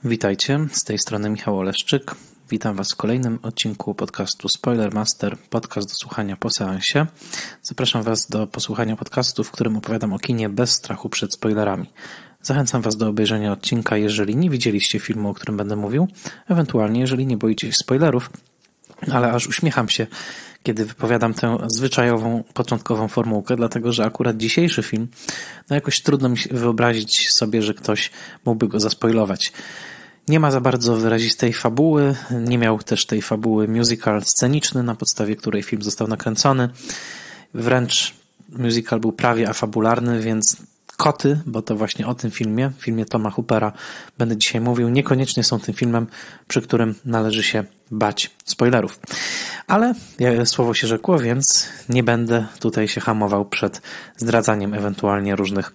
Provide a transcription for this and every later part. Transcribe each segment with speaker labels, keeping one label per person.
Speaker 1: Witajcie, z tej strony Michał Oleszczyk. Witam Was w kolejnym odcinku podcastu Spoilermaster, podcast do słuchania po seansie. Zapraszam Was do posłuchania podcastu, w którym opowiadam o kinie bez strachu przed spoilerami. Zachęcam Was do obejrzenia odcinka, jeżeli nie widzieliście filmu, o którym będę mówił, ewentualnie jeżeli nie boicie się spoilerów, ale aż uśmiecham się, kiedy wypowiadam tę zwyczajową, początkową formułkę, dlatego że akurat dzisiejszy film, jakoś trudno mi się wyobrazić sobie, że ktoś mógłby go zaspoilować. Nie ma za bardzo wyrazistej fabuły, nie miał też tej fabuły musical sceniczny, na podstawie której film został nakręcony. Wręcz musical był prawie afabularny, więc koty, bo to właśnie o tym filmie Toma Hoopera będę dzisiaj mówił, niekoniecznie są tym filmem, przy którym należy się bać spoilerów. Ale słowo się rzekło, więc nie będę tutaj się hamował przed zdradzaniem ewentualnie różnych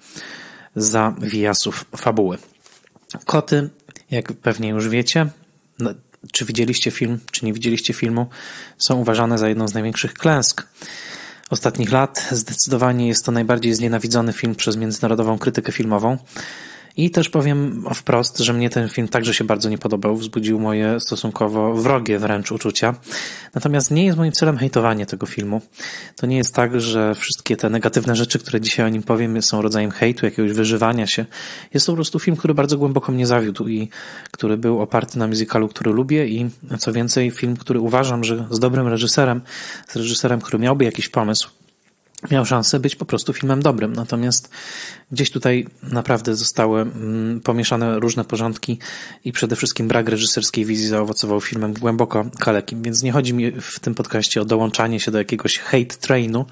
Speaker 1: zawijasów fabuły. Koty, jak pewnie już wiecie, czy widzieliście film, czy nie widzieliście filmu, są uważane za jedną z największych klęsk ostatnich lat. Zdecydowanie jest to najbardziej znienawidzony film przez międzynarodową krytykę filmową. I też powiem wprost, że mnie ten film także się bardzo nie podobał, wzbudził moje stosunkowo wrogie wręcz uczucia. Natomiast nie jest moim celem hejtowanie tego filmu. To nie jest tak, że wszystkie te negatywne rzeczy, które dzisiaj o nim powiem, są rodzajem hejtu, jakiegoś wyżywania się. Jest to po prostu film, który bardzo głęboko mnie zawiódł i który był oparty na musicalu, który lubię i co więcej film, który uważam, że z dobrym reżyserem, który miałby jakiś pomysł, miał szansę być po prostu filmem dobrym. Natomiast gdzieś tutaj naprawdę zostały pomieszane różne porządki i przede wszystkim brak reżyserskiej wizji zaowocował filmem głęboko kalekim. Więc nie chodzi mi w tym podcaście o dołączanie się do jakiegoś hate trainu,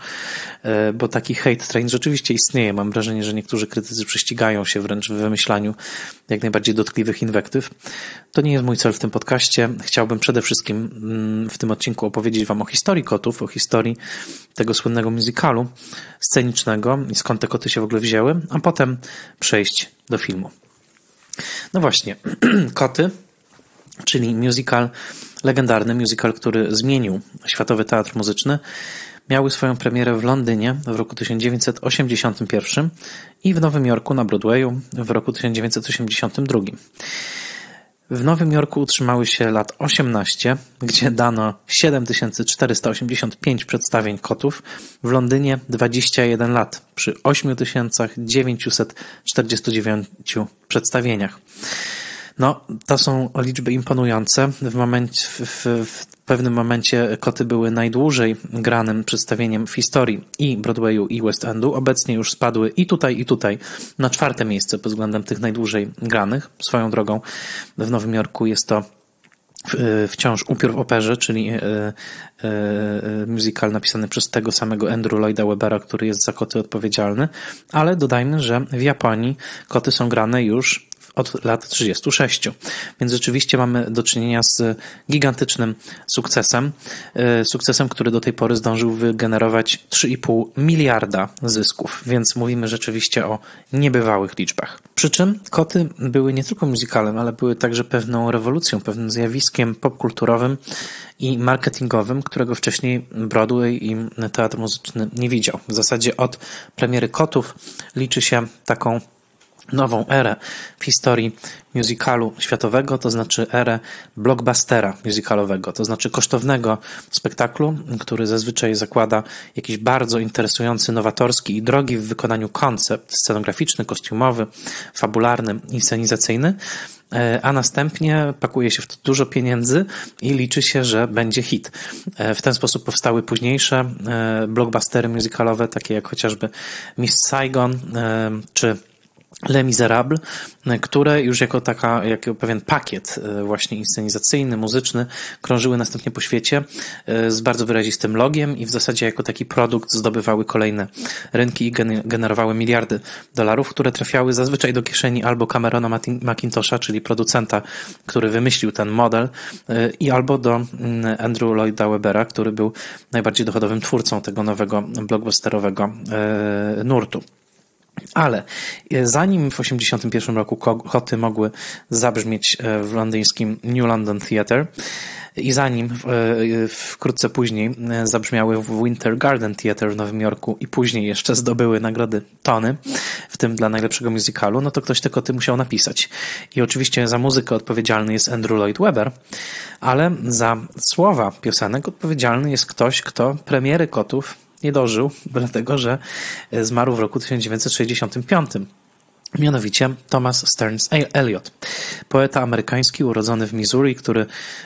Speaker 1: bo taki hate train rzeczywiście istnieje. Mam wrażenie, że niektórzy krytycy prześcigają się wręcz w wymyślaniu jak najbardziej dotkliwych inwektyw. To nie jest mój cel w tym podcaście. Chciałbym przede wszystkim w tym odcinku opowiedzieć Wam o historii kotów, o historii tego słynnego musicalu scenicznego i skąd te koty się w ogóle wzięły, a potem przejść do filmu. No właśnie, Koty, czyli musical, legendarny musical, który zmienił światowy teatr muzyczny, miały swoją premierę w Londynie w roku 1981 i w Nowym Jorku na Broadwayu w roku 1982. W Nowym Jorku utrzymały się lat 18, gdzie dano 7485 przedstawień kotów, w Londynie 21 lat przy 8949 przedstawieniach. No, to są liczby imponujące. W pewnym momencie koty były najdłużej granym przedstawieniem w historii i Broadwayu, i West Endu. Obecnie już spadły i tutaj na 4. miejsce pod względem tych najdłużej granych. Swoją drogą w Nowym Jorku jest to wciąż Upiór w operze, czyli musical napisany przez tego samego Andrew Lloyda Webbera, który jest za koty odpowiedzialny, ale dodajmy, że w Japonii koty są grane już od lat 36. Więc rzeczywiście mamy do czynienia z gigantycznym sukcesem, który do tej pory zdążył wygenerować 3,5 miliarda zysków, więc mówimy rzeczywiście o niebywałych liczbach. Przy czym koty były nie tylko musicalem, ale były także pewną rewolucją, pewnym zjawiskiem popkulturowym i marketingowym, którego wcześniej Broadway i teatr muzyczny nie widział. W zasadzie od premiery Kotów liczy się taką nową erę w historii musicalu światowego, to znaczy erę blockbustera musicalowego, to znaczy kosztownego spektaklu, który zazwyczaj zakłada jakiś bardzo interesujący, nowatorski i drogi w wykonaniu koncept scenograficzny, kostiumowy, fabularny, inscenizacyjny, a następnie pakuje się w to dużo pieniędzy i liczy się, że będzie hit. W ten sposób powstały późniejsze blockbustery musicalowe, takie jak chociażby Miss Saigon czy Les Miserables, które już jako pewien pakiet właśnie inscenizacyjny, muzyczny krążyły następnie po świecie z bardzo wyrazistym logiem i w zasadzie jako taki produkt zdobywały kolejne rynki i generowały miliardy dolarów, które trafiały zazwyczaj do kieszeni albo Camerona Mackintosha, czyli producenta, który wymyślił ten model, i albo do Andrew Lloyda Webbera, który był najbardziej dochodowym twórcą tego nowego blockbusterowego nurtu. Ale zanim w 1981 roku koty mogły zabrzmieć w londyńskim New London Theatre, i zanim wkrótce później zabrzmiały w Winter Garden Theatre w Nowym Jorku i później jeszcze zdobyły nagrody Tony, w tym dla najlepszego musicalu, no to ktoś te koty musiał napisać. I oczywiście za muzykę odpowiedzialny jest Andrew Lloyd Webber, ale za słowa piosenek odpowiedzialny jest ktoś, kto premiery kotów nie dożył, dlatego że zmarł w roku 1965. Mianowicie Thomas Stearns Eliot, poeta amerykański urodzony w Missouri, który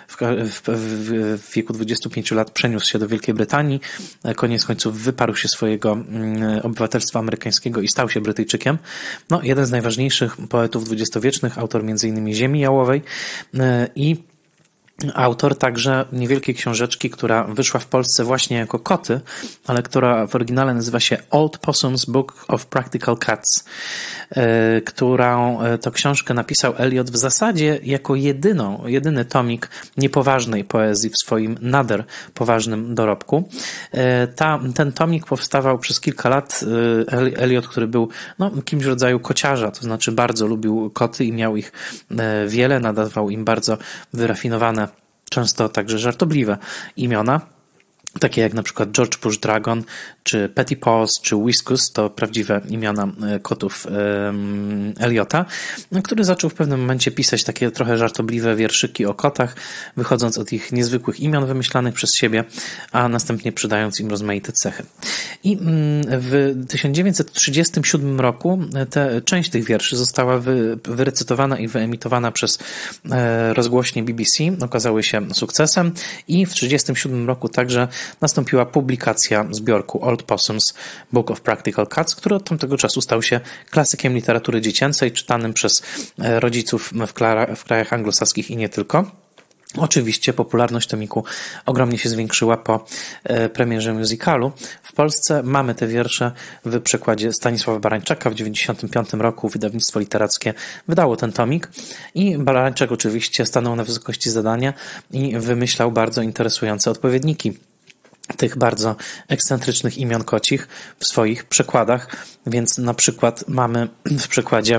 Speaker 1: w wieku 25 lat przeniósł się do Wielkiej Brytanii, koniec końców wyparł się swojego obywatelstwa amerykańskiego i stał się Brytyjczykiem. No, jeden z najważniejszych poetów dwudziestowiecznych, autor m.in. Ziemi Jałowej i autor także niewielkiej książeczki, która wyszła w Polsce właśnie jako koty, ale która w oryginale nazywa się Old Possum's Book of Practical Cats, którą to książkę napisał Eliot w zasadzie jako jedyny tomik niepoważnej poezji w swoim nader poważnym dorobku. Ten tomik powstawał przez kilka lat. Eliot, który był kimś w rodzaju kociarza, to znaczy bardzo lubił koty i miał ich wiele, nadawał im bardzo wyrafinowane, często także żartobliwe imiona, takie jak na przykład George Bush Dragon, czy Petty Paws, czy Whiskus, to prawdziwe imiona kotów Eliota, który zaczął w pewnym momencie pisać takie trochę żartobliwe wierszyki o kotach, wychodząc od ich niezwykłych imion wymyślanych przez siebie, a następnie przydając im rozmaite cechy. I w 1937 roku część tych wierszy została wyrecytowana i wyemitowana przez rozgłośnie BBC, okazały się sukcesem i w 1937 roku także nastąpiła publikacja zbiorku Old Possum's Book of Practical Cats, który od tamtego czasu stał się klasykiem literatury dziecięcej, czytanym przez rodziców w krajach anglosaskich i nie tylko. Oczywiście popularność tomiku ogromnie się zwiększyła po premierze musicalu. W Polsce mamy te wiersze w przekładzie Stanisława Barańczaka. W 1995 roku wydawnictwo literackie wydało ten tomik i Barańczak oczywiście stanął na wysokości zadania i wymyślał bardzo interesujące odpowiedniki tych bardzo ekscentrycznych imion kocich w swoich przekładach, więc na przykład mamy w przekładzie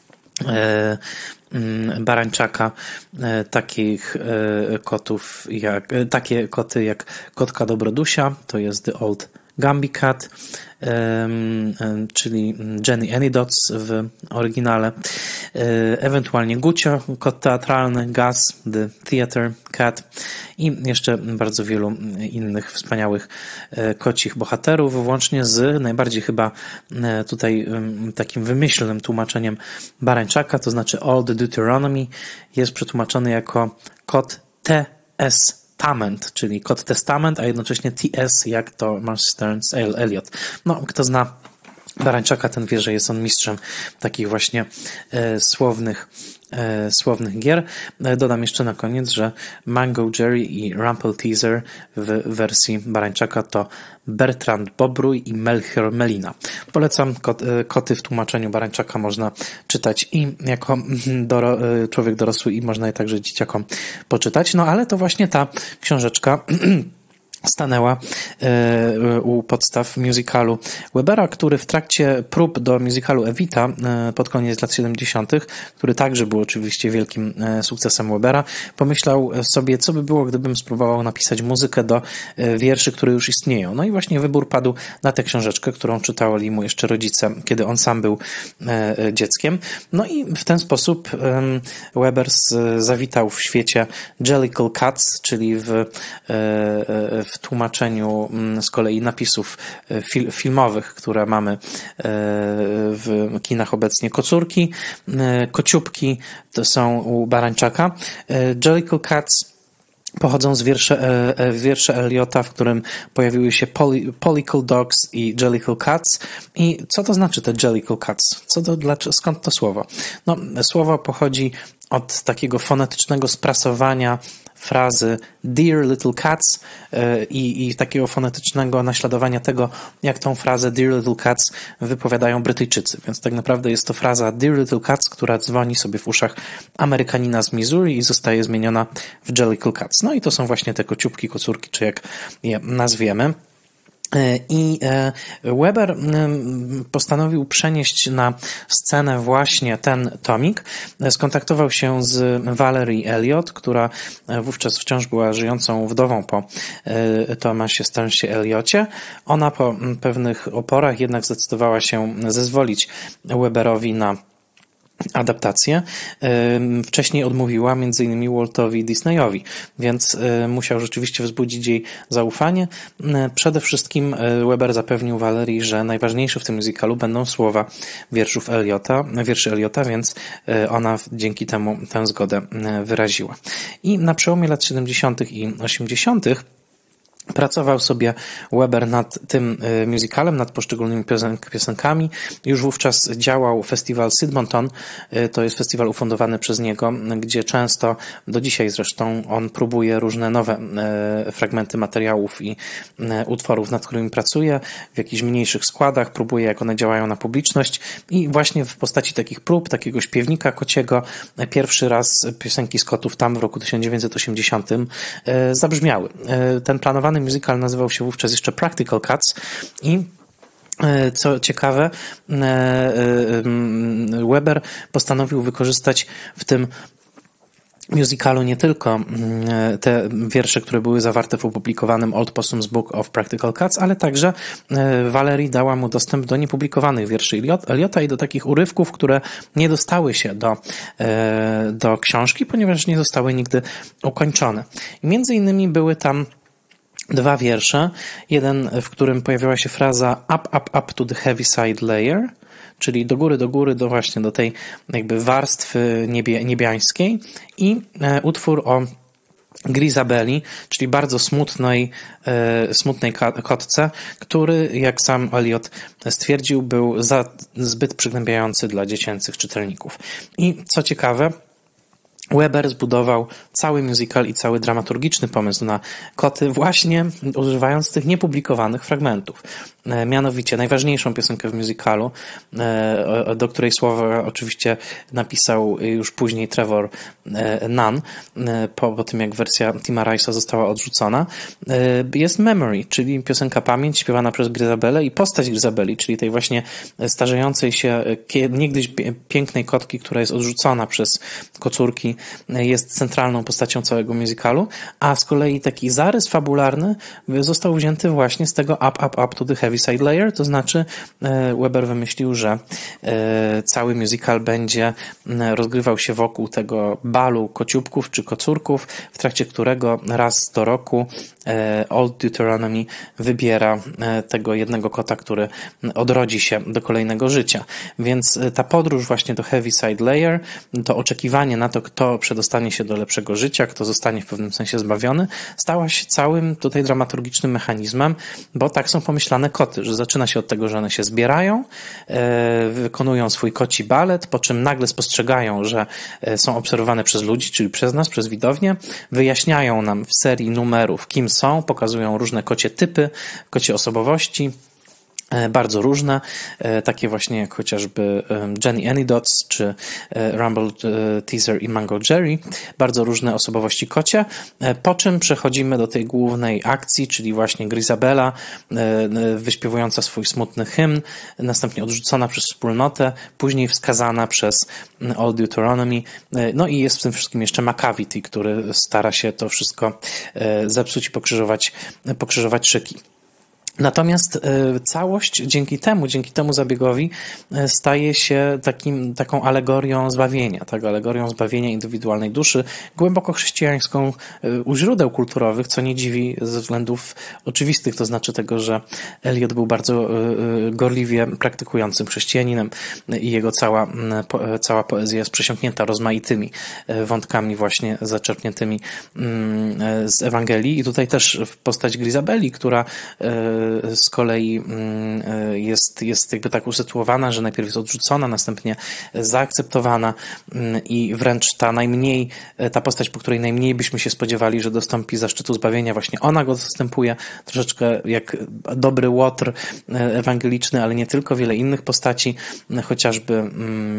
Speaker 1: Barańczaka takie koty jak kotka Dobrodusia, to jest The Old Gamby Cat, czyli Jenny Anydots w oryginale, ewentualnie Gucio, kot teatralny, Gus, The Theatre Cat i jeszcze bardzo wielu innych wspaniałych kocich bohaterów, włącznie z najbardziej chyba tutaj takim wymyślnym tłumaczeniem Barańczaka, to znaczy Old Deuteronomy jest przetłumaczony jako kot Testament, czyli kot testament, a jednocześnie TS, jak to Stearns Eliot. No, kto zna Barańczaka, ten wie, że jest on mistrzem takich właśnie słownych gier. Dodam jeszcze na koniec, że Mango Jerry i Rumple Teaser w wersji Barańczaka to Bertrand Bobrój i Melchior Melina. Polecam, koty w tłumaczeniu Barańczaka można czytać i jako człowiek dorosły i można je także dzieciakom poczytać. No ale to właśnie ta książeczka stanęła u podstaw musicalu Webera, który w trakcie prób do musicalu Evita pod koniec lat 70., który także był oczywiście wielkim sukcesem Webera, pomyślał sobie, co by było, gdybym spróbował napisać muzykę do wierszy, które już istnieją. No i właśnie wybór padł na tę książeczkę, którą czytali mu jeszcze rodzice, kiedy on sam był dzieckiem. No i w ten sposób Weber zawitał w świecie Jellicle Cats, czyli w tłumaczeniu z kolei napisów filmowych, które mamy w kinach obecnie. Kocurki, kociubki to są u Barańczaka. Jellicle Cats pochodzą z wiersze Eliota, w którym pojawiły się Pollicle Dogs i Jellicle Cats. I co to znaczy te Jellicle Cats? Skąd to słowo? No, słowo pochodzi od takiego fonetycznego sprasowania frazy Dear Little Cats i takiego fonetycznego naśladowania tego, jak tą frazę Dear Little Cats wypowiadają Brytyjczycy. Więc tak naprawdę jest to fraza Dear Little Cats, która dzwoni sobie w uszach Amerykanina z Missouri i zostaje zmieniona w Jellicle Cats. No i to są właśnie te kociubki, kocurki, czy jak je nazwiemy. I Weber postanowił przenieść na scenę właśnie ten tomik. Skontaktował się z Valerie Elliot, która wówczas wciąż była żyjącą wdową po Thomasie Stearnsie Eliocie. Ona po pewnych oporach jednak zdecydowała się zezwolić Weberowi na adaptację. Wcześniej odmówiła m.in. Waltowi Disneyowi, więc musiał rzeczywiście wzbudzić jej zaufanie. Przede wszystkim Weber zapewnił Valerii, że najważniejsze w tym musicalu będą słowa wierszy Eliota, więc ona dzięki temu tę zgodę wyraziła. I na przełomie lat 70. i 80. pracował sobie Weber nad tym musicalem, nad poszczególnymi piosenkami. Już wówczas działał festiwal Sydmonton, to jest festiwal ufundowany przez niego, gdzie często, do dzisiaj zresztą, on próbuje różne nowe fragmenty materiałów i utworów, nad którymi pracuje, w jakichś mniejszych składach, próbuje, jak one działają na publiczność i właśnie w postaci takich prób, takiego śpiewnika kociego, pierwszy raz piosenki Scottów tam w roku 1980 zabrzmiały. Ten planowany musical nazywał się wówczas jeszcze Practical Cuts i co ciekawe, Weber postanowił wykorzystać w tym musicalu nie tylko te wiersze, które były zawarte w opublikowanym Old Possum's Book of Practical Cuts, ale także Valerie dała mu dostęp do niepublikowanych wierszy Eliota i do takich urywków, które nie dostały się do książki, ponieważ nie zostały nigdy ukończone. I między innymi były tam dwa wiersze. Jeden, w którym pojawiała się fraza up to the heaviside layer, czyli do góry, właśnie do tej jakby warstwy niebiańskiej i utwór o Grizabeli, czyli bardzo smutnej kotce, który, jak sam Eliot stwierdził, był zbyt przygnębiający dla dziecięcych czytelników. I co ciekawe, Weber zbudował cały musical i cały dramaturgiczny pomysł na koty właśnie używając tych niepublikowanych fragmentów. Mianowicie najważniejszą piosenkę w musicalu, do której słowa oczywiście napisał już później Trevor Nunn, po tym jak wersja Tima Rice'a została odrzucona, jest Memory, czyli piosenka Pamięć śpiewana przez Grizabelę i postać Grizabeli, czyli tej właśnie starzejącej się niegdyś pięknej kotki, która jest odrzucona przez kocurki, jest centralną postacią całego musicalu, a z kolei taki zarys fabularny został wzięty właśnie z tego up to the heaviside layer, to znaczy Weber wymyślił, że cały musical będzie rozgrywał się wokół tego balu kociubków czy kocurków, w trakcie którego raz do roku Old Deuteronomy wybiera tego jednego kota, który odrodzi się do kolejnego życia. Więc ta podróż właśnie do heaviside layer, to oczekiwanie na to, kto przedostanie się do lepszego życia, kto zostanie w pewnym sensie zbawiony, stała się całym tutaj dramaturgicznym mechanizmem, bo tak są pomyślane koty, że zaczyna się od tego, że one się zbierają, wykonują swój koci balet, po czym nagle spostrzegają, że są obserwowane przez ludzi, czyli przez nas, przez widownię, wyjaśniają nam w serii numerów, kim są, pokazują różne kocie typy, kocie osobowości, bardzo różne, takie właśnie jak chociażby Jenny Anydots czy Rumble Teaser i Mango Jerry, bardzo różne osobowości kocie, po czym przechodzimy do tej głównej akcji, czyli właśnie Grizabela wyśpiewująca swój smutny hymn, następnie odrzucona przez wspólnotę, później wskazana przez Old Deuteronomy, no i jest w tym wszystkim jeszcze Macavity, który stara się to wszystko zepsuć i pokrzyżować szyki. Natomiast całość dzięki temu zabiegowi staje się taką alegorią zbawienia, tak, alegorią zbawienia indywidualnej duszy, głęboko chrześcijańską u źródeł kulturowych, co nie dziwi ze względów oczywistych, to znaczy tego, że Eliot był bardzo gorliwie praktykującym chrześcijaninem i jego cała poezja jest przesiąknięta rozmaitymi wątkami właśnie zaczerpniętymi z Ewangelii i tutaj też postać Grizabeli, która z kolei jest jakby tak usytuowana, że najpierw jest odrzucona, następnie zaakceptowana i wręcz ta postać, po której najmniej byśmy się spodziewali, że dostąpi zaszczytu zbawienia, właśnie ona go dostępuje, troszeczkę jak dobry łotr ewangeliczny, ale nie tylko, wiele innych postaci, chociażby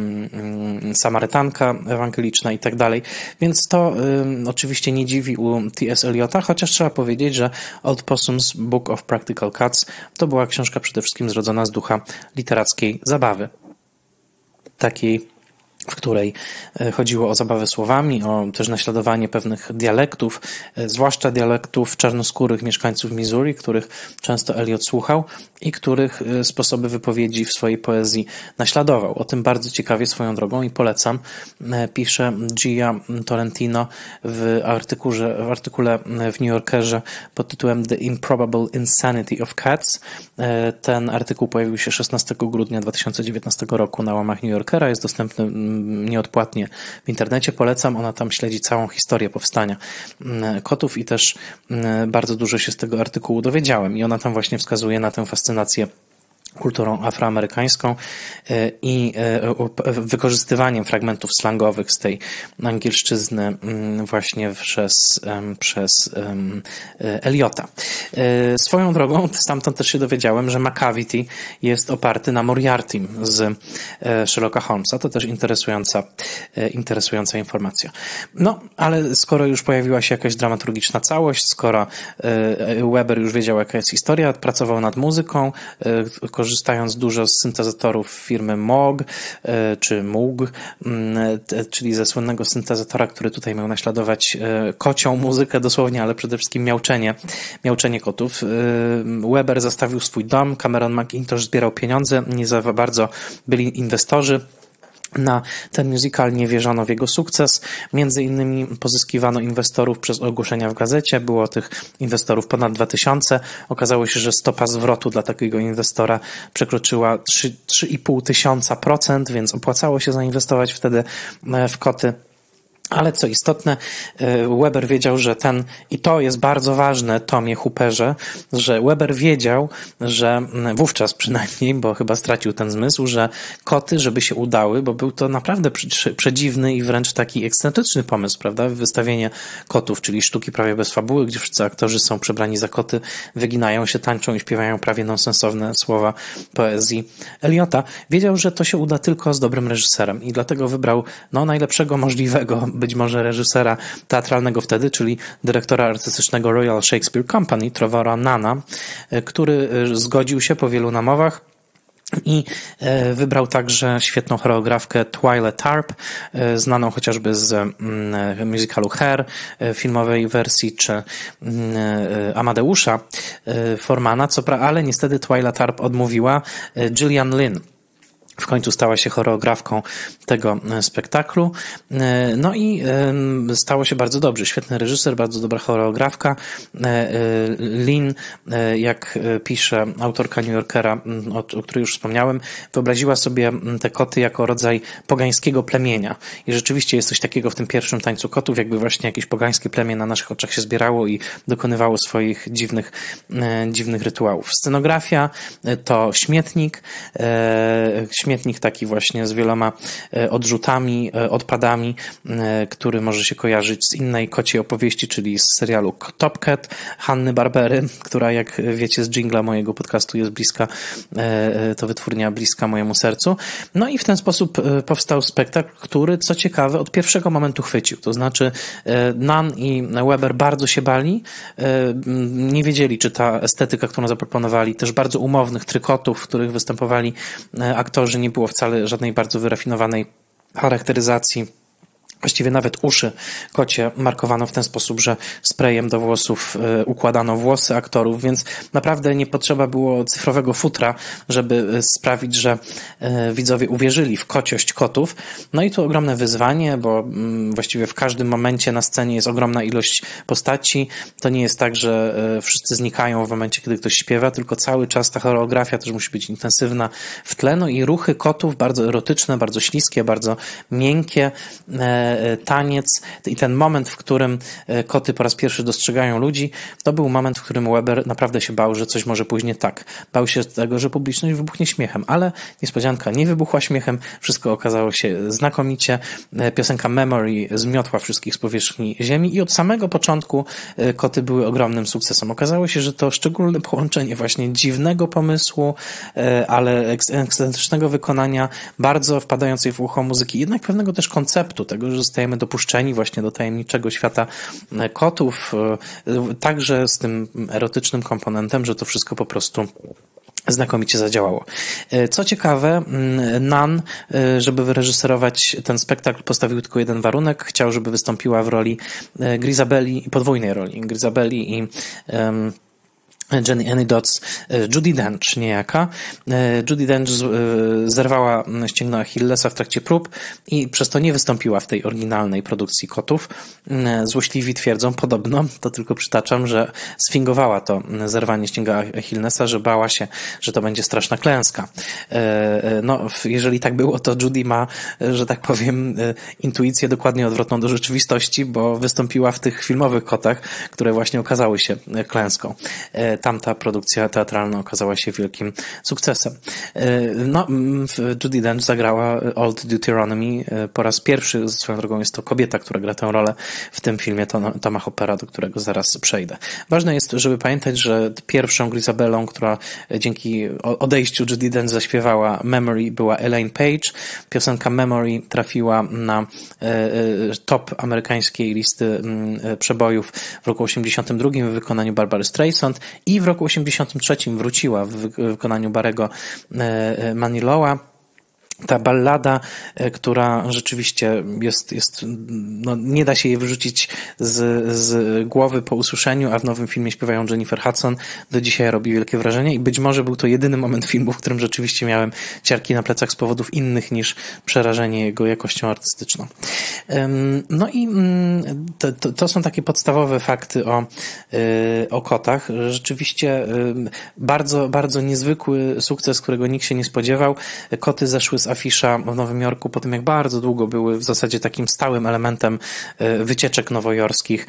Speaker 1: Samarytanka ewangeliczna i tak dalej, więc to oczywiście nie dziwi u T.S. Eliota, chociaż trzeba powiedzieć, że Old Possum's Book of Practical Cats to była książka przede wszystkim zrodzona z ducha literackiej zabawy. Takiej, w której chodziło o zabawę słowami, o też naśladowanie pewnych dialektów, zwłaszcza dialektów czarnoskórych mieszkańców Missouri, których często Eliot słuchał i których sposoby wypowiedzi w swojej poezji naśladował. O tym bardzo ciekawie swoją drogą i polecam. Pisze Gia Tolentino w artykule w New Yorkerze pod tytułem The Improbable Insanity of Cats. Ten artykuł pojawił się 16 grudnia 2019 roku na łamach New Yorkera. Jest dostępny nieodpłatnie w internecie. Polecam. Ona tam śledzi całą historię powstania kotów i też bardzo dużo się z tego artykułu dowiedziałem. I ona tam właśnie wskazuje na tę fascynację kulturą afroamerykańską i wykorzystywaniem fragmentów slangowych z tej angielszczyzny właśnie przez Eliota. Swoją drogą stamtąd też się dowiedziałem, że McCavity jest oparty na Moriartym z Sherlocka Holmesa. To też interesująca informacja. No, ale skoro już pojawiła się jakaś dramaturgiczna całość, skoro Weber już wiedział, jaka jest historia, pracował nad muzyką, korzystając dużo z syntezatorów firmy Moog, czy Moog, czyli ze słynnego syntezatora, który tutaj miał naśladować kocią muzykę dosłownie, ale przede wszystkim miauczenie kotów. Weber zastawił swój dom, Cameron Mackintosh zbierał pieniądze, nie za bardzo byli inwestorzy. Na ten musical nie wierzono w jego sukces. Między innymi pozyskiwano inwestorów przez ogłoszenia w gazecie. Było tych inwestorów ponad 2000. Okazało się, że stopa zwrotu dla takiego inwestora przekroczyła 3,5%, więc opłacało się zainwestować wtedy w koty. Ale co istotne, Weber wiedział, że i to jest bardzo ważne, Tomie Hooperze, że Weber wiedział, że wówczas przynajmniej, bo chyba stracił ten zmysł, że koty, żeby się udały, bo był to naprawdę przedziwny i wręcz taki ekscentryczny pomysł, prawda? Wystawienie kotów, czyli sztuki prawie bez fabuły, gdzie wszyscy aktorzy są przebrani za koty, wyginają się, tańczą i śpiewają prawie nonsensowne słowa poezji Eliota. Wiedział, że to się uda tylko z dobrym reżyserem i dlatego wybrał najlepszego możliwego być może reżysera teatralnego wtedy, czyli dyrektora artystycznego Royal Shakespeare Company, Trevora Nunna, który zgodził się po wielu namowach i wybrał także świetną choreografkę Twyla Tharp, znaną chociażby z musicalu Hair, filmowej wersji, czy Amadeusza Formana, ale niestety Twyla Tharp odmówiła. Gillian Lynn w końcu stała się choreografką tego spektaklu. No i stało się bardzo dobrze. Świetny reżyser, bardzo dobra choreografka. Lynn, jak pisze autorka New Yorkera, o której już wspomniałem, wyobraziła sobie te koty jako rodzaj pogańskiego plemienia. I rzeczywiście jest coś takiego w tym pierwszym tańcu kotów, jakby właśnie jakieś pogańskie plemię na naszych oczach się zbierało i dokonywało swoich dziwnych rytuałów. Scenografia to śmietnik taki właśnie z wieloma odrzutami, odpadami, który może się kojarzyć z innej kociej opowieści, czyli z serialu Top Cat Hanny Barbery, która jak wiecie z dżingla mojego podcastu jest bliska, to wytwórnia bliska mojemu sercu. No i w ten sposób powstał spektakl, który co ciekawe od pierwszego momentu chwycił. To znaczy Nunn i Weber bardzo się bali, nie wiedzieli, czy ta estetyka, którą zaproponowali, też bardzo umownych trykotów, w których występowali aktorzy, nie było wcale żadnej bardzo wyrafinowanej charakteryzacji. Właściwie nawet uszy kocie markowano w ten sposób, że sprayem do włosów układano włosy aktorów, więc naprawdę nie potrzeba było cyfrowego futra, żeby sprawić, że widzowie uwierzyli w kociość kotów. No i to ogromne wyzwanie, bo właściwie w każdym momencie na scenie jest ogromna ilość postaci. To nie jest tak, że wszyscy znikają w momencie, kiedy ktoś śpiewa, tylko cały czas ta choreografia też musi być intensywna w tle. No i ruchy kotów bardzo erotyczne, bardzo śliskie, bardzo miękkie, taniec i ten moment, w którym koty po raz pierwszy dostrzegają ludzi, to był moment, w którym Weber naprawdę się bał, że coś może pójść nie tak. Bał się tego, że publiczność wybuchnie śmiechem, ale niespodzianka nie wybuchła śmiechem, wszystko okazało się znakomicie. Piosenka Memory zmiotła wszystkich z powierzchni ziemi i od samego początku koty były ogromnym sukcesem. Okazało się, że to szczególne połączenie właśnie dziwnego pomysłu, ale ekscentrycznego wykonania, bardzo wpadającej w ucho muzyki, jednak pewnego też konceptu tego, zostajemy dopuszczeni właśnie do tajemniczego świata kotów, także z tym erotycznym komponentem, że to wszystko po prostu znakomicie zadziałało. Co ciekawe, Nunn, żeby wyreżyserować ten spektakl, postawił tylko jeden warunek. Chciał, żeby wystąpiła w roli Grizabelli, podwójnej roli Grizabelli i Jenny Anidots, Judi Dench niejaka. Judi Dench zerwała ścięgno Achillesa w trakcie prób i przez to nie wystąpiła w tej oryginalnej produkcji Kotów. Złośliwi twierdzą podobno, to tylko przytaczam, że sfingowała to zerwanie ścięga Achillesa, że bała się, że to będzie straszna klęska. No, jeżeli tak było, to Judi ma, że tak powiem, intuicję dokładnie odwrotną do rzeczywistości, bo wystąpiła w tych filmowych Kotach, które właśnie okazały się klęską. Tamta produkcja teatralna okazała się wielkim sukcesem. No, Judi Dench zagrała Old Deuteronomy po raz pierwszy. Swoją drogą jest to kobieta, która gra tę rolę w tym filmie Toma Hoopera, do którego zaraz przejdę. Ważne jest, żeby pamiętać, że pierwszą Grizabellą, która dzięki odejściu Judi Dench zaśpiewała Memory, była Elaine Page. Piosenka Memory trafiła na top amerykańskiej listy przebojów w roku 1982 w wykonaniu Barbary Streisand i w roku 1983 wróciła w wykonaniu Barry'ego Manilowa. Ta ballada, która rzeczywiście jest no, nie da się jej wyrzucić z głowy po usłyszeniu, a w nowym filmie śpiewają Jennifer Hudson, do dzisiaj robi wielkie wrażenie i być może był to jedyny moment filmu, w którym rzeczywiście miałem ciarki na plecach z powodów innych niż przerażenie jego jakością artystyczną. No i to są takie podstawowe fakty o Kotach. Rzeczywiście bardzo, bardzo niezwykły sukces, którego nikt się nie spodziewał. Koty zeszły z afisza w Nowym Jorku po tym, jak bardzo długo były w zasadzie takim stałym elementem wycieczek nowojorskich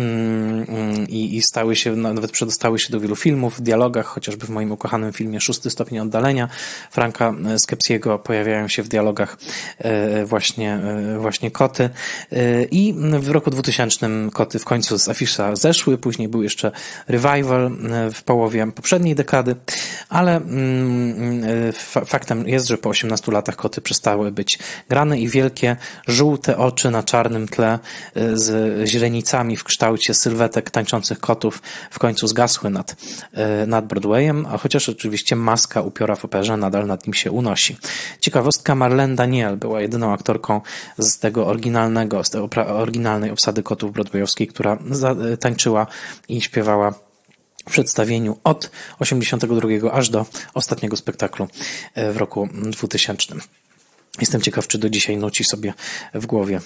Speaker 1: i stały się, nawet przedostały się do wielu filmów, w dialogach, chociażby w moim ukochanym filmie 6 stopień oddalenia Franka Skepsiego pojawiają się w dialogach właśnie koty i w roku 2000 koty w końcu z afisza zeszły, później był jeszcze revival w połowie poprzedniej dekady, ale faktem jest, że po 18 latach koty przestały być grane i wielkie, żółte oczy na czarnym tle z źrenicami w kształcie sylwetek tańczących kotów w końcu zgasły nad Broadwayem, a chociaż oczywiście maska upiora w operze nadal nad nim się unosi. Ciekawostka, Marlene Daniel była jedyną aktorką z tej oryginalnej obsady kotów broadwayowskiej, która tańczyła i śpiewała w przedstawieniu od 1982 aż do ostatniego spektaklu w roku 2000. Jestem ciekaw, czy do dzisiaj nuci sobie w głowie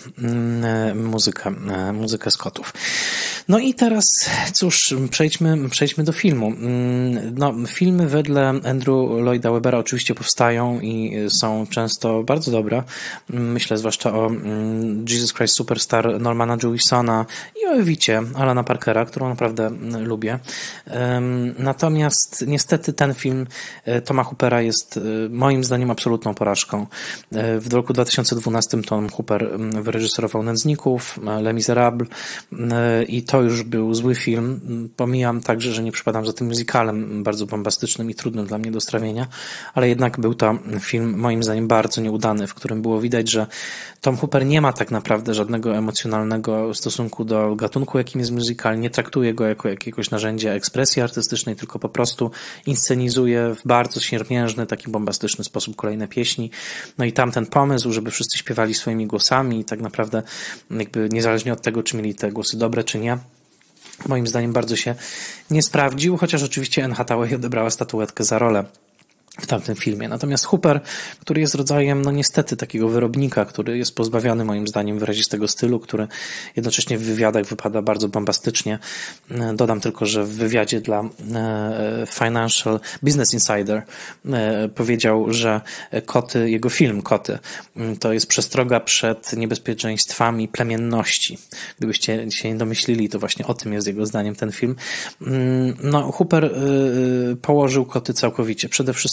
Speaker 1: muzykę z Kotów. No i teraz, cóż, przejdźmy do filmu. No, filmy wedle Andrew Lloyda Webbera oczywiście powstają i są często bardzo dobre. Myślę zwłaszcza o Jesus Christ Superstar Normana Jewisona i o Evicie Alana Parkera, którą naprawdę lubię. Natomiast niestety ten film Toma Hoopera jest moim zdaniem absolutną porażką. W roku 2012 Tom Hooper wyreżyserował Nędzników, Les Miserables i to już był zły film. Pomijam także, że nie przypadam za tym musicalem bardzo bombastycznym i trudnym dla mnie do strawienia, ale jednak był to film moim zdaniem bardzo nieudany, w którym było widać, że Tom Hooper nie ma tak naprawdę żadnego emocjonalnego stosunku do gatunku, jakim jest musical, nie traktuje go jako jakiegoś narzędzia ekspresji artystycznej, tylko po prostu inscenizuje w bardzo siermiężny, taki bombastyczny sposób kolejne pieśni. No i tamten pomysł, żeby wszyscy śpiewali swoimi głosami i tak naprawdę jakby niezależnie od tego, czy mieli te głosy dobre, czy nie, moim zdaniem bardzo się nie sprawdził, chociaż oczywiście Anne Hathaway odebrała statuetkę za rolę w tamtym filmie. Natomiast Hooper, który jest rodzajem, no niestety, takiego wyrobnika, który jest pozbawiony moim zdaniem wyrazistego stylu, który jednocześnie w wywiadach wypada bardzo bombastycznie. Dodam tylko, że w wywiadzie dla Financial Business Insider powiedział, że jego film Koty to jest przestroga przed niebezpieczeństwami plemienności. Gdybyście się nie domyślili, to właśnie o tym jest jego zdaniem ten film. No, Hooper położył koty całkowicie. Przede wszystkim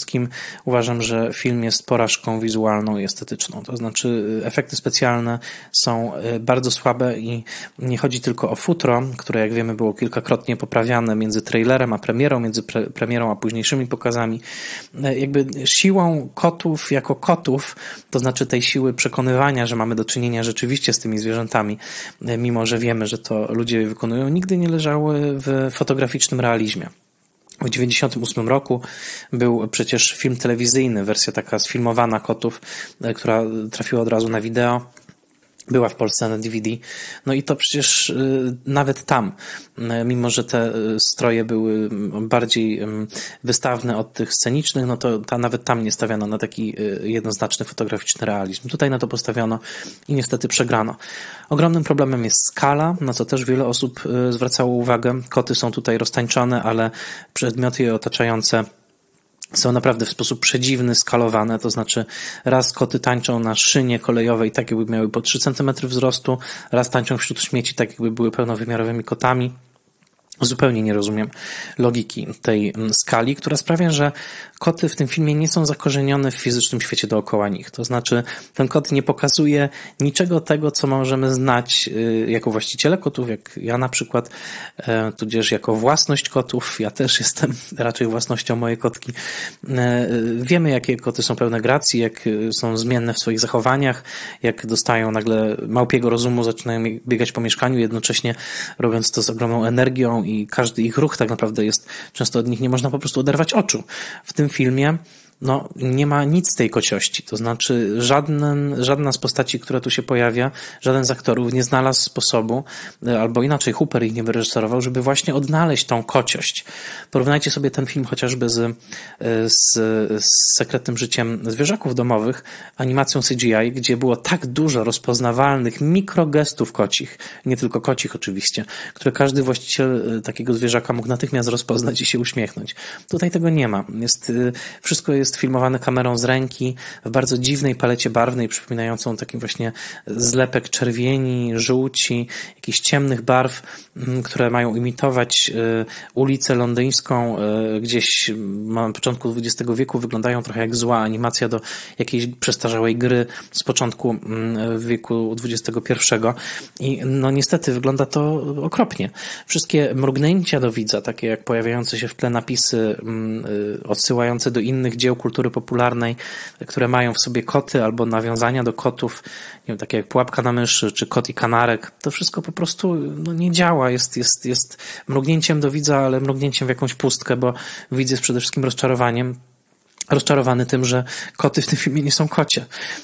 Speaker 1: wszystkim uważam, że film jest porażką wizualną i estetyczną. To znaczy efekty specjalne są bardzo słabe i nie chodzi tylko o futro, które jak wiemy było kilkakrotnie poprawiane między trailerem a premierą, między premierą a późniejszymi pokazami. Jakby siłą kotów jako kotów, to znaczy tej siły przekonywania, że mamy do czynienia rzeczywiście z tymi zwierzętami, mimo że wiemy, że to ludzie je wykonują, nigdy nie leżały w fotograficznym realizmie. W 1998 roku był przecież film telewizyjny, wersja taka sfilmowana kotów, która trafiła od razu na wideo. Była w Polsce na DVD. No i to przecież nawet tam, mimo że te stroje były bardziej wystawne od tych scenicznych, no to nawet tam nie stawiano na taki jednoznaczny fotograficzny realizm. Tutaj na to postawiono i niestety przegrano. Ogromnym problemem jest skala, na co też wiele osób zwracało uwagę. Koty są tutaj roztańczone, ale przedmioty je otaczające są naprawdę w sposób przedziwny skalowane, to znaczy raz koty tańczą na szynie kolejowej tak jakby miały po 3 cm wzrostu, raz tańczą wśród śmieci tak jakby były pełnowymiarowymi kotami. Zupełnie nie rozumiem logiki tej skali, która sprawia, że koty w tym filmie nie są zakorzenione w fizycznym świecie dookoła nich. To znaczy ten kot nie pokazuje niczego tego, co możemy znać jako właściciele kotów, jak ja na przykład, tudzież jako własność kotów. Ja też jestem raczej własnością mojej kotki. Wiemy, jakie koty są pełne gracji, jak są zmienne w swoich zachowaniach, jak dostają nagle małpiego rozumu, zaczynają biegać po mieszkaniu, jednocześnie robiąc to z ogromną energią i każdy ich ruch tak naprawdę jest, często od nich nie można po prostu oderwać oczu. W tym filmie nie ma nic z tej kociości, to znaczy żadna z postaci, która tu się pojawia, żaden z aktorów nie znalazł sposobu, albo inaczej Hooper ich nie wyreżyserował, żeby właśnie odnaleźć tą kociość. Porównajcie sobie ten film chociażby z sekretnym życiem zwierzaków domowych, animacją CGI, gdzie było tak dużo rozpoznawalnych mikrogestów kocich, nie tylko kocich oczywiście, które każdy właściciel takiego zwierzaka mógł natychmiast rozpoznać i się uśmiechnąć. Tutaj tego nie ma. Wszystko jest filmowane kamerą z ręki w bardzo dziwnej palecie barwnej, przypominającą taki właśnie zlepek czerwieni, żółci, jakichś ciemnych barw, które mają imitować ulicę londyńską gdzieś na początku XX wieku. Wyglądają trochę jak zła animacja do jakiejś przestarzałej gry z początku wieku XXI. I niestety wygląda to okropnie. Wszystkie mrugnięcia do widza, takie jak pojawiające się w tle napisy odsyłające do innych dzieł kultury popularnej, które mają w sobie koty albo nawiązania do kotów, nie wiem, takie jak Pułapka na myszy czy Kot i kanarek, to wszystko po prostu nie działa. Jest mrugnięciem do widza, ale mrugnięciem w jakąś pustkę, bo widz jest przede wszystkim rozczarowany tym, że koty w tym filmie nie są kocie.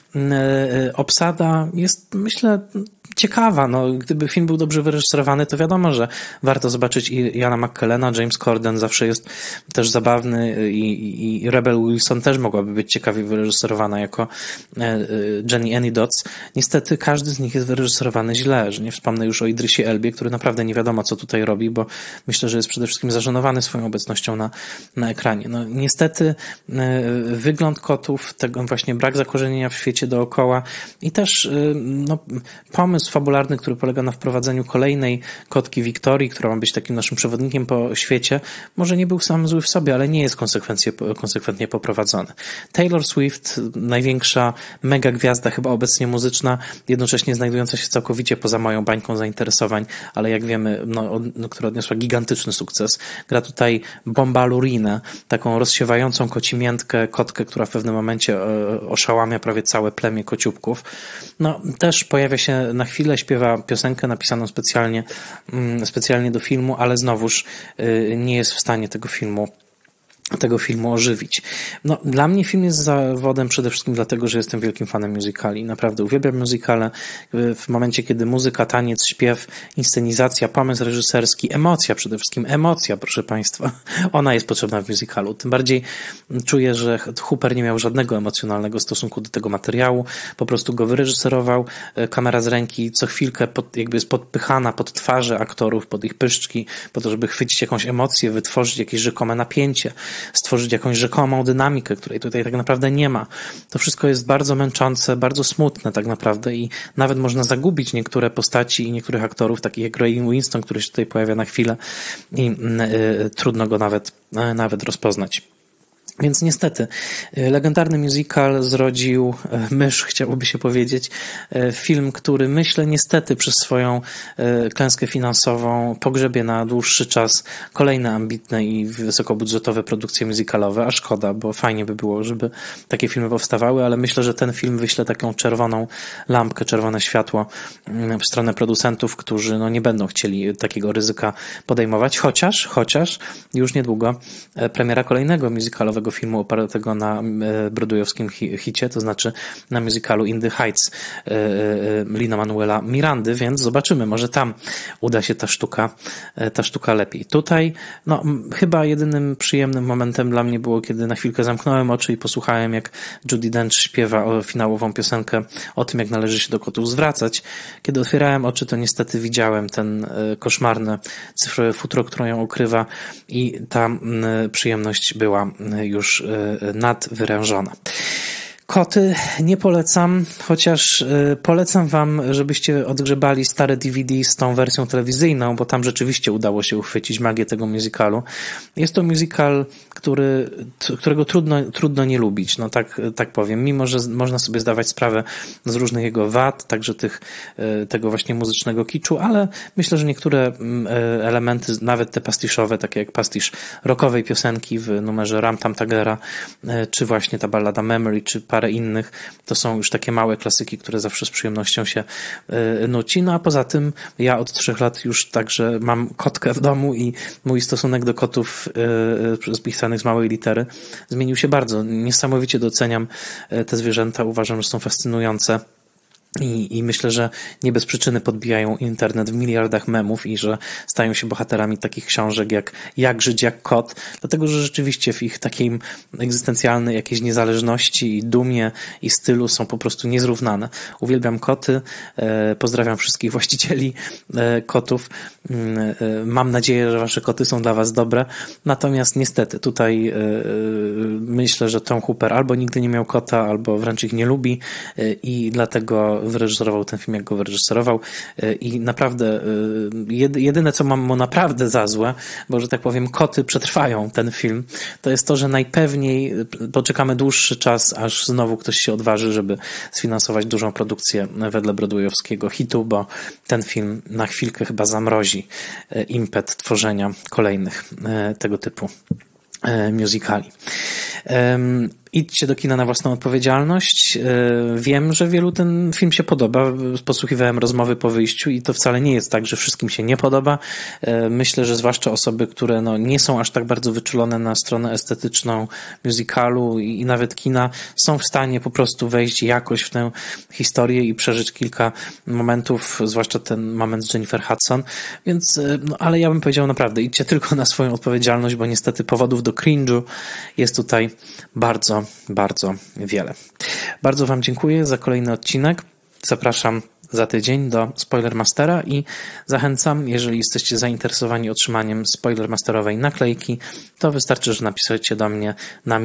Speaker 1: Obsada jest, myślę, ciekawa. Gdyby film był dobrze wyreżyserowany, to wiadomo, że warto zobaczyć i Iana McKellena, James Corden zawsze jest też zabawny i Rebel Wilson też mogłaby być ciekawie wyreżyserowana jako Jenny Anydots. Niestety każdy z nich jest wyreżyserowany źle, że nie wspomnę już o Idrisie Elbie, który naprawdę nie wiadomo, co tutaj robi, bo myślę, że jest przede wszystkim zażenowany swoją obecnością na ekranie. Niestety wygląd kotów, tego właśnie brak zakorzenienia w świecie dookoła i też pomysł fabularny, który polega na wprowadzeniu kolejnej kotki Wiktorii, która ma być takim naszym przewodnikiem po świecie, może nie był sam zły w sobie, ale nie jest konsekwentnie poprowadzony. Taylor Swift, największa mega gwiazda chyba obecnie muzyczna, jednocześnie znajdująca się całkowicie poza moją bańką zainteresowań, ale jak wiemy, która odniosła gigantyczny sukces. Gra tutaj Bombalurinę, taką rozsiewającą kocimiętkę, kotkę, która w pewnym momencie oszałamia prawie całe plemię kociubków. Też pojawia się na chwilę, śpiewa piosenkę napisaną specjalnie do filmu, ale znowuż nie jest w stanie tego filmu ożywić. Dla mnie film jest zawodem przede wszystkim dlatego, że jestem wielkim fanem musicali. Naprawdę uwielbiam musicale. W momencie, kiedy muzyka, taniec, śpiew, inscenizacja, pomysł reżyserski, emocja przede wszystkim, proszę Państwa, ona jest potrzebna w musicalu. Tym bardziej czuję, że Hooper nie miał żadnego emocjonalnego stosunku do tego materiału. Po prostu go wyreżyserował. Kamera z ręki co chwilkę jakby jest podpychana pod twarze aktorów, pod ich pyszczki, po to, żeby chwycić jakąś emocję, wytworzyć jakieś rzekome napięcie, stworzyć jakąś rzekomą dynamikę, której tutaj tak naprawdę nie ma. To wszystko jest bardzo męczące, bardzo smutne tak naprawdę i nawet można zagubić niektóre postaci i niektórych aktorów, takich jak Ray Winston, który się tutaj pojawia na chwilę i trudno go nawet rozpoznać. Więc niestety, legendarny musical zrodził mysz, chciałoby się powiedzieć. Film, który myślę niestety przez swoją klęskę finansową pogrzebie na dłuższy czas kolejne ambitne i wysokobudżetowe produkcje musicalowe, a szkoda, bo fajnie by było, żeby takie filmy powstawały, ale myślę, że ten film wyśle taką czerwoną lampkę, czerwone światło w stronę producentów, którzy nie będą chcieli takiego ryzyka podejmować, chociaż już niedługo premiera kolejnego musicalowego filmu opartego na broadwayowskim hicie, to znaczy na musicalu In the Heights Lin-Manuela Mirandy, więc zobaczymy, może tam uda się ta sztuka lepiej. Tutaj chyba jedynym przyjemnym momentem dla mnie było, kiedy na chwilkę zamknąłem oczy i posłuchałem, jak Judi Dench śpiewa finałową piosenkę o tym, jak należy się do kotów zwracać. Kiedy otwierałem oczy, to niestety widziałem ten koszmarne cyfrowe futro, które ją ukrywa, i ta przyjemność była już nadwyrężona. Koty nie polecam, chociaż polecam wam, żebyście odgrzebali stare DVD z tą wersją telewizyjną, bo tam rzeczywiście udało się uchwycić magię tego musicalu. Jest to musical, którego trudno nie lubić, tak powiem, mimo że można sobie zdawać sprawę z różnych jego wad, także tego właśnie muzycznego kiczu, ale myślę, że niektóre elementy, nawet te pastiszowe, takie jak pastisz rockowej piosenki w numerze Ram Tam Tagera, czy właśnie ta ballada Memory, czy parę innych, to są już takie małe klasyki, które zawsze z przyjemnością się nuci. A poza tym ja od 3 lat już także mam kotkę w domu i mój stosunek do kotów spisanych z małej litery zmienił się bardzo. Niesamowicie doceniam te zwierzęta, uważam, że są fascynujące. I myślę, że nie bez przyczyny podbijają internet w miliardach memów i że stają się bohaterami takich książek jak żyć jak kot, dlatego że rzeczywiście w ich takiej egzystencjalnej jakiejś niezależności i dumie i stylu są po prostu niezrównane. Uwielbiam koty, pozdrawiam wszystkich właścicieli kotów. Mam nadzieję, że wasze koty są dla was dobre, natomiast niestety tutaj myślę, że Tom Hooper albo nigdy nie miał kota, albo wręcz ich nie lubi i dlatego wyreżyserował ten film, jak go wyreżyserował, i naprawdę jedyne, co mam mu naprawdę za złe, bo że tak powiem koty przetrwają ten film, to jest to, że najpewniej poczekamy dłuższy czas, aż znowu ktoś się odważy, żeby sfinansować dużą produkcję wedle broadwayowskiego hitu, bo ten film na chwilkę chyba zamrozi impet tworzenia kolejnych tego typu musicali. Idźcie do kina na własną odpowiedzialność. Wiem, że wielu ten film się podoba. Podsłuchiwałem rozmowy po wyjściu i to wcale nie jest tak, że wszystkim się nie podoba. Myślę, że zwłaszcza osoby, które nie są aż tak bardzo wyczulone na stronę estetyczną musicalu i nawet kina, są w stanie po prostu wejść jakoś w tę historię i przeżyć kilka momentów, zwłaszcza ten moment z Jennifer Hudson. Więc, ale ja bym powiedział naprawdę, idźcie tylko na swoją odpowiedzialność, bo niestety powodów do cringe'u jest tutaj bardzo, bardzo wiele. Bardzo wam dziękuję za kolejny odcinek. Zapraszam za tydzień do Spoilermastera i zachęcam, jeżeli jesteście zainteresowani otrzymaniem Spoilermasterowej naklejki, to wystarczy, że napiszecie do mnie na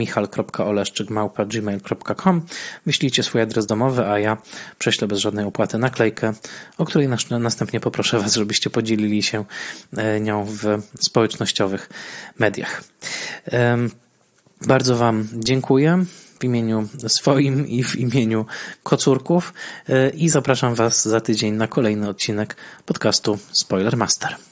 Speaker 1: michal.oleszczyk@gmail.com, wyślijcie swój adres domowy, a ja prześlę bez żadnej opłaty naklejkę, o której następnie poproszę was, żebyście podzielili się nią w społecznościowych mediach. Bardzo wam dziękuję w imieniu swoim i w imieniu kocurków i zapraszam was za tydzień na kolejny odcinek podcastu Spoilermaster.